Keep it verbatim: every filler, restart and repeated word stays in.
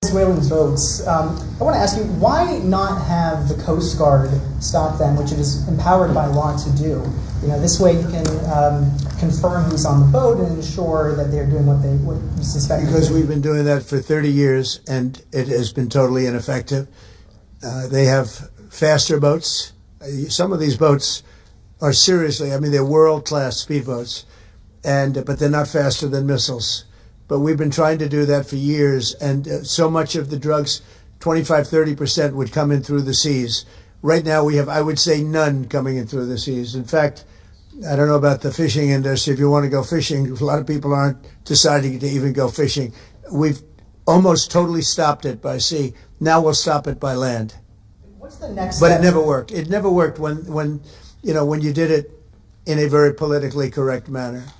Venezuelan boats. Um, I want to ask you, why not have the Coast Guard stop them, which it is empowered by law to do? You know, this way you can um, confirm who's on the boat and ensure that they're doing what they what you suspect. Because we've been doing that for thirty years, and it has been totally ineffective. Uh, they have faster boats. Some of these boats are seriously, I mean, they're world-class speedboats, and but they're not faster than missiles. But we've been trying to do that for years, and uh, so much of the drugs, twenty-five, thirty percent would come in through the seas. Right now we have, I would say, none coming in through the seas. In fact, I don't know about the fishing industry. If you want to go fishing, a lot of people aren't deciding to even go fishing. We've almost totally stopped it by sea. Now we'll stop it by land. What's the next But step? it never worked. It never worked when, when, you know, when you did it in a very politically correct manner.